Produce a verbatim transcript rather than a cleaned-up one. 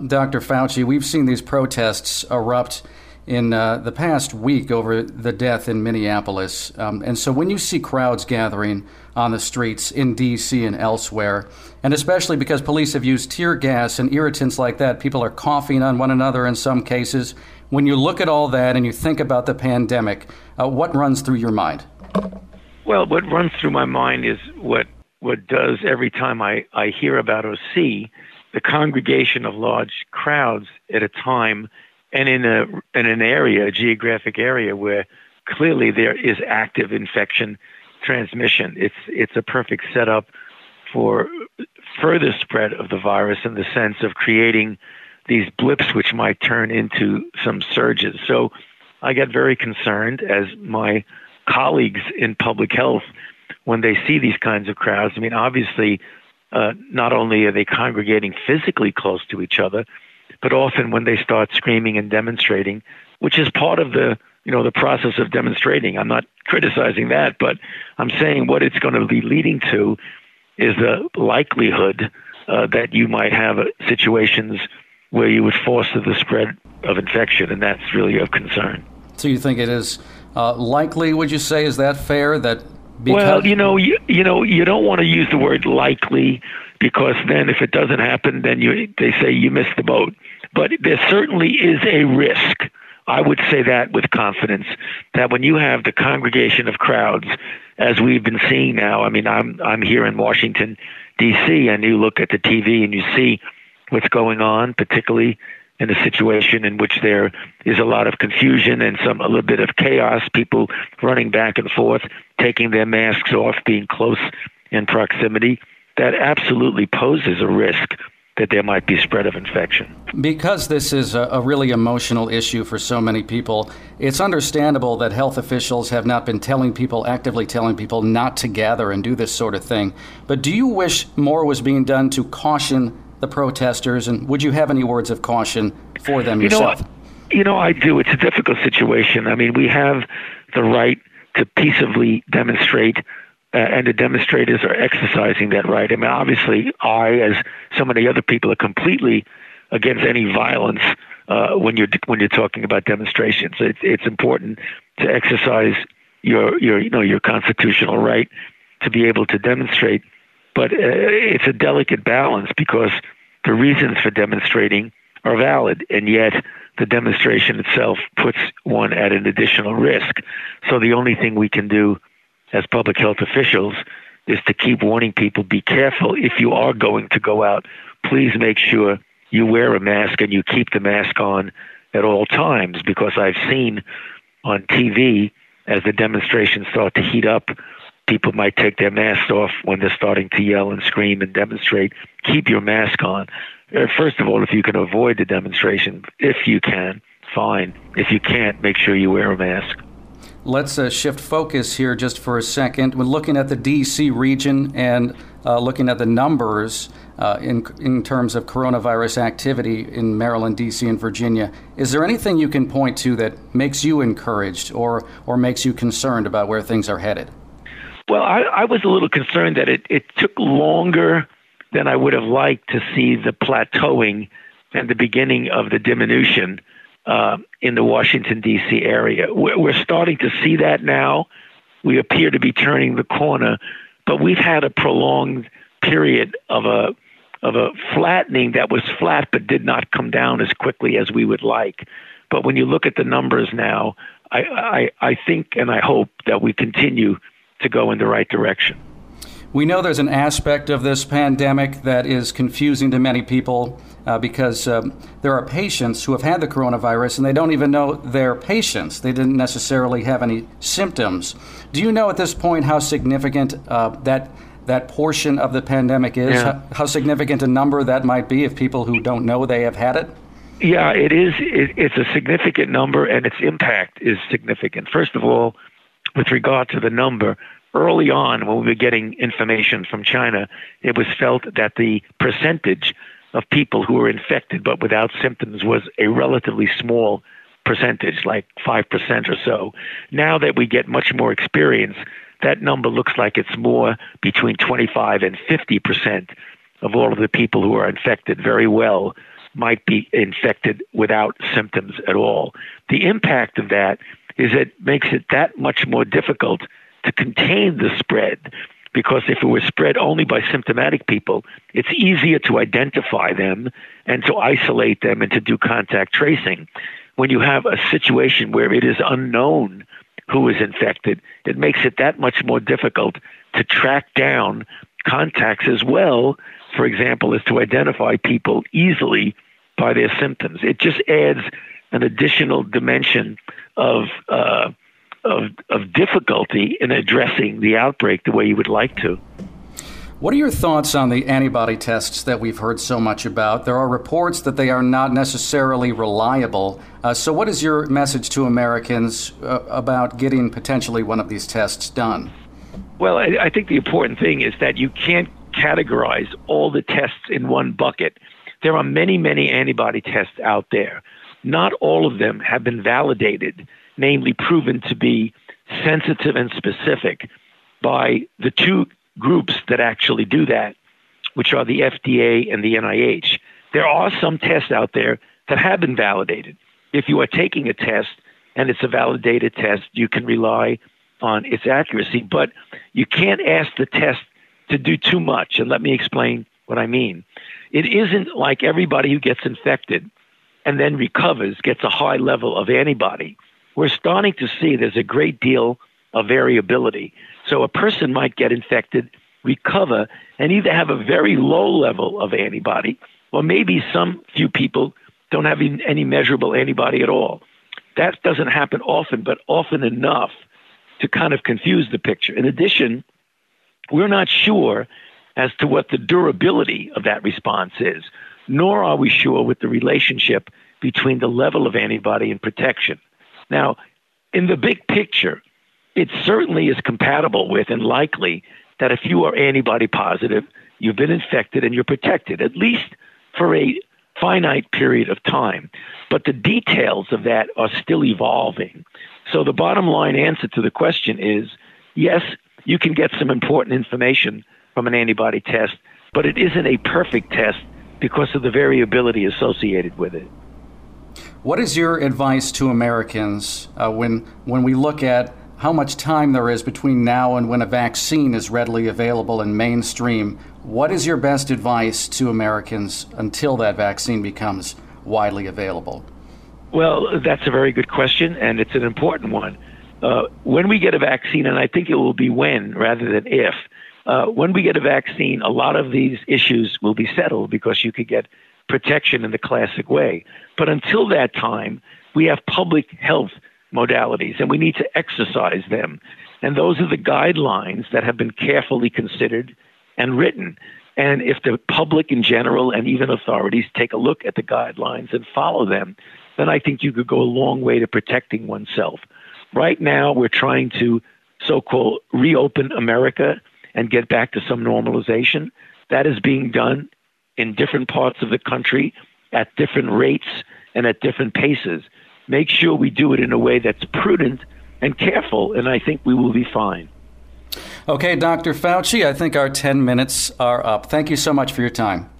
Doctor Fauci, we've seen these protests erupt in uh, the past week over the death in Minneapolis. Um, and so when you see crowds gathering on the streets in D C and elsewhere, and especially because police have used tear gas and irritants like that, people are coughing on one another in some cases. When you look at all that and you think about the pandemic, uh, what runs through your mind? Well, what runs through my mind is what what does every time I, I hear about or see the congregation of large crowds at a time and in a in an area, a geographic area where clearly there is active infection transmission. It's it's a perfect setup for further spread of the virus in the sense of creating these blips which might turn into some surges. So I get very concerned, as my colleagues in public health, when they see these kinds of crowds. I mean, obviously, uh, not only are they congregating physically close to each other, but often when they start screaming and demonstrating, which is part of the, you know, the process of demonstrating. I'm not criticizing that, but I'm saying what it's going to be leading to is the likelihood uh, that you might have situations where you would foster the spread of infection, and that's really of concern. So you think it is uh, likely, would you say? Is that fair? That because- Well, you know, you, you know, you don't want to use the word likely, because then if it doesn't happen, then you they say you missed the boat. But there certainly is a risk. I would say that with confidence, that when you have the congregation of crowds, as we've been seeing now, I mean, I'm I'm here in Washington, D C, and you look at the T V and you see what's going on, particularly in a situation in which there is a lot of confusion and some a little bit of chaos, people running back and forth, taking their masks off, being close in proximity. That absolutely poses a risk that there might be spread of infection. Because this is a, a really emotional issue for so many people, it's understandable that health officials have not been telling people, actively telling people not to gather and do this sort of thing. But do you wish more was being done to caution the protesters, and would you have any words of caution for them yourself? You know, you know, I do. It's a difficult situation. I mean, we have the right to peaceably demonstrate, uh, and the demonstrators are exercising that right. I mean, obviously, I, as so many other people, are completely against any violence uh, when you're when you're talking about demonstrations. It's it's important to exercise your your you know your constitutional right to be able to demonstrate, but uh, it's a delicate balance because the reasons for demonstrating are valid, and yet the demonstration itself puts one at an additional risk. So the only thing we can do as public health officials is to keep warning people, be careful. If you are going to go out, please make sure you wear a mask and you keep the mask on at all times, because I've seen on T V, as the demonstrations start to heat up, people might take their masks off when they're starting to yell and scream and demonstrate. Keep your mask on. First of all, if you can avoid the demonstration, if you can, fine. If you can't, make sure you wear a mask. Let's uh, shift focus here just for a second. We're looking at the D C region and uh, looking at the numbers uh, in in terms of coronavirus activity in Maryland, D C, and Virginia. Is there anything you can point to that makes you encouraged or or makes you concerned about where things are headed? Well, I, I was a little concerned that it, it took longer than I would have liked to see the plateauing and the beginning of the diminution uh, in the Washington, D C area. We're, we're starting to see that now. We appear to be turning the corner, but we've had a prolonged period of a of a flattening that was flat but did not come down as quickly as we would like. But when you look at the numbers now, I, I, I think and I hope that we continue to go in the right direction. We know there's an aspect of this pandemic that is confusing to many people uh, because um, there are patients who have had the coronavirus and they don't even know they're patients. They didn't necessarily have any symptoms. Do you know at this point how significant uh, that that portion of the pandemic is? Yeah. How, how significant a number that might be of people who don't know they have had it? Yeah, it is. It, it's a significant number, and its impact is significant. First of all, with regard to the number, early on when we were getting information from China, it was felt that the percentage of people who were infected but without symptoms was a relatively small percentage, like five percent or so. Now that we get much more experience, that number looks like it's more between twenty-five and fifty percent of all of the people who are infected very well might be infected without symptoms at all. The impact of that is it makes it that much more difficult to contain the spread, because if it was spread only by symptomatic people, it's easier to identify them and to isolate them and to do contact tracing. When you have a situation where it is unknown who is infected, it makes it that much more difficult to track down contacts as well, for example, as to identify people easily by their symptoms. It just adds an additional dimension of uh, of, of difficulty in addressing the outbreak the way you would like to. What are your thoughts on the antibody tests that we've heard so much about? There are reports that they are not necessarily reliable. Uh, so what is your message to Americans uh, about getting potentially one of these tests done? Well, I, I think the important thing is that you can't categorize all the tests in one bucket. There are many, many antibody tests out there. Not all of them have been validated, namely proven to be sensitive and specific by the two groups that actually do that, which are the F D A and the N I H. There are some tests out there that have been validated. If you are taking a test and it's a validated test, you can rely on its accuracy, but you can't ask the test to do too much. And let me explain what I mean. It isn't like everybody who gets infected and then recovers gets a high level of antibody. We're starting to see there's a great deal of variability. So a person might get infected, recover, and either have a very low level of antibody, or maybe some few people don't have any measurable antibody at all. That doesn't happen often, but often enough to kind of confuse the picture. In addition, we're not sure as to what the durability of that response is, nor are we sure with the relationship between the level of antibody and protection. Now, in the big picture, it certainly is compatible with and likely that if you are antibody positive, you've been infected and you're protected, at least for a finite period of time. But the details of that are still evolving. So the bottom line answer to the question is, yes, you can get some important information from an antibody test, but it isn't a perfect test because of the variability associated with it. What is your advice to Americans uh, when when we look at how much time there is between now and when a vaccine is readily available and mainstream? What is your best advice to Americans until that vaccine becomes widely available? Well, that's a very good question, and it's an important one. Uh, when we get a vaccine, and I think it will be when rather than if, uh, when we get a vaccine, a lot of these issues will be settled because you could get protection in the classic way. But until that time, we have public health modalities, and we need to exercise them. And those are the guidelines that have been carefully considered and written. And if the public in general and even authorities take a look at the guidelines and follow them, then I think you could go a long way to protecting oneself. Right now, we're trying to so-called reopen America and get back to some normalization. That is being done in different parts of the country at different rates and at different paces. Make sure we do it in a way that's prudent and careful, and I think we will be fine. Okay, Doctor Fauci, I think our ten minutes are up. Thank you so much for your time.